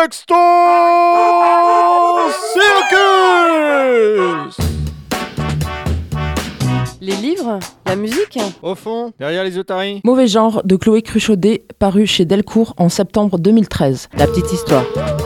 Texto Circus. Les livres, la musique. Au fond, derrière les otaries. Mauvais genre de Chloé Cruchaudet, paru chez Delcourt en septembre 2013. La petite histoire.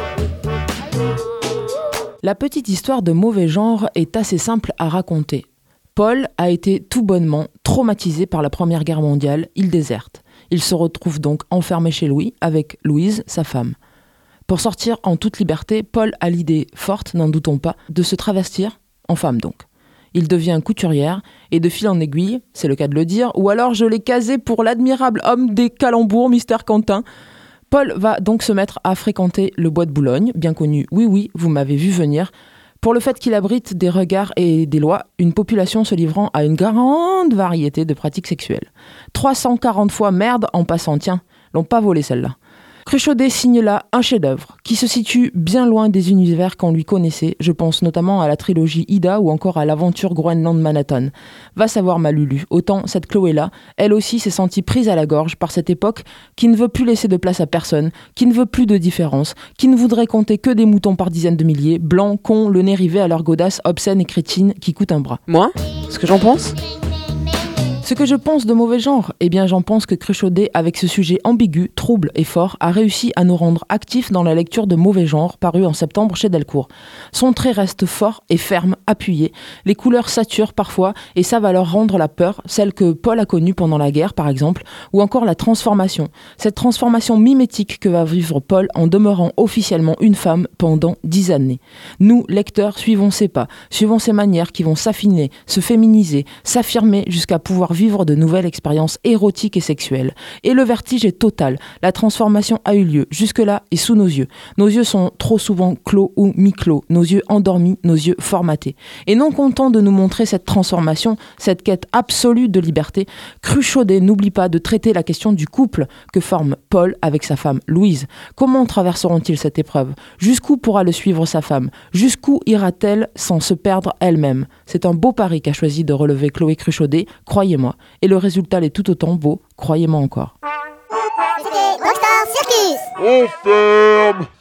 La petite histoire de Mauvais genre est assez simple à raconter. Paul a été tout bonnement traumatisé par la Première Guerre mondiale, il déserte. Il se retrouve donc enfermé chez Louis avec Louise, sa femme. Pour sortir en toute liberté, Paul a l'idée forte, n'en doutons pas, de se travestir en femme donc. Il devient couturière et de fil en aiguille, c'est le cas de le dire, ou alors je l'ai casé pour l'admirable homme des calembours, Mystère Quentin. Paul va donc se mettre à fréquenter le bois de Boulogne, bien connu, oui, vous m'avez vu venir, pour le fait qu'il abrite des regards et des lois, une population se livrant à une grande variété de pratiques sexuelles. 340 fois merde en passant, tiens, l'ont pas volé celle-là. Cruchaudet signe là un chef-d'œuvre qui se situe bien loin des univers qu'on lui connaissait. Je pense notamment à la trilogie Ida ou encore à l'aventure Groenland-Manhattan. Va savoir ma Lulu. Autant cette Chloé-là, elle aussi s'est sentie prise à la gorge par cette époque qui ne veut plus laisser de place à personne, qui ne veut plus de différence, qui ne voudrait compter que des moutons par dizaines de milliers, blancs, cons, le nez rivé à leur godasse obscène et crétine qui coûte un bras. Moi, ce que j'en pense ? Ce que je pense de Mauvais genre, eh bien j'en pense que Cruchaudet, avec ce sujet ambigu, trouble et fort, a réussi à nous rendre actifs dans la lecture de Mauvais genre, paru en septembre chez Delcourt. Son trait reste fort et ferme, appuyé, les couleurs saturent parfois et ça va leur rendre la peur, celle que Paul a connue pendant la guerre par exemple, ou encore la transformation. Cette transformation mimétique que va vivre Paul en demeurant officiellement une femme pendant 10 années. Nous, lecteurs, suivons ses pas, suivons ses manières qui vont s'affiner, se féminiser, s'affirmer jusqu'à pouvoir vivre de nouvelles expériences érotiques et sexuelles. Et le vertige est total. La transformation a eu lieu, jusque-là et sous nos yeux. Nos yeux sont trop souvent clos ou mi-clos, nos yeux endormis, nos yeux formatés. Et non content de nous montrer cette transformation, cette quête absolue de liberté, Cruchaudet n'oublie pas de traiter la question du couple que forme Paul avec sa femme Louise. Comment traverseront-ils cette épreuve ? Jusqu'où pourra le suivre sa femme ? Jusqu'où ira-t-elle sans se perdre elle-même ? C'est un beau pari qu'a choisi de relever Chloé Cruchaudet, croyez-moi. Et le résultat l'est tout autant beau, croyez-moi encore. C'était Rockstar Circus. On ferme.